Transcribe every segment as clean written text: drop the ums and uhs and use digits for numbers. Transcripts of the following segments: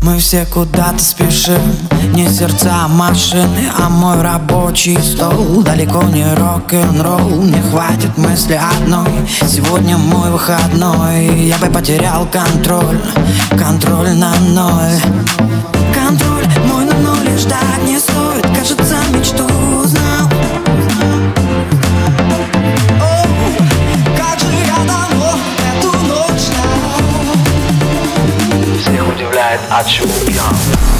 Мы все куда-то спешим, не сердца, а машины, а мой рабочий стол. Далеко не рок-н-ролл, не хватит мысли одной. Сегодня мой выходной, я бы потерял контроль, контроль на ноль. Контроль мой на ноль, ждать не стоит, кажется, мечту узнал. Как же я давно эту ночь ждал. Всех удивляет, от чего пьян.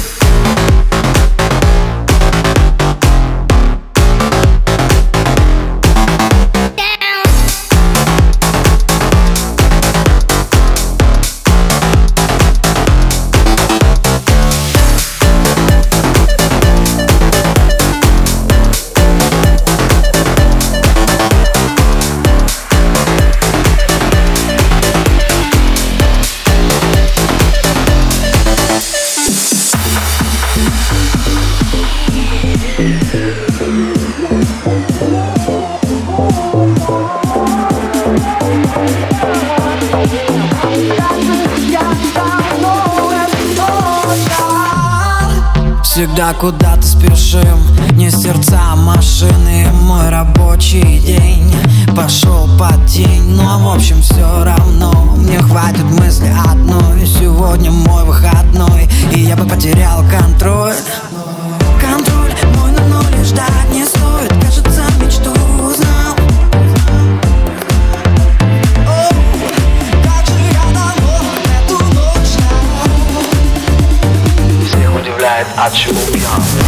Всегда куда-то спешим, не сердца, а машины. Мой рабочий день пошел под тень, но в общем все равно мне хватит мысли одной. Сегодня мой выходной, и я бы потерял контроль. Контроль мой на ноль, ждать не стоит, кажется, мечту узнал. Как же я давно эту ночь ждал. Всех удивляет, от чего пьян.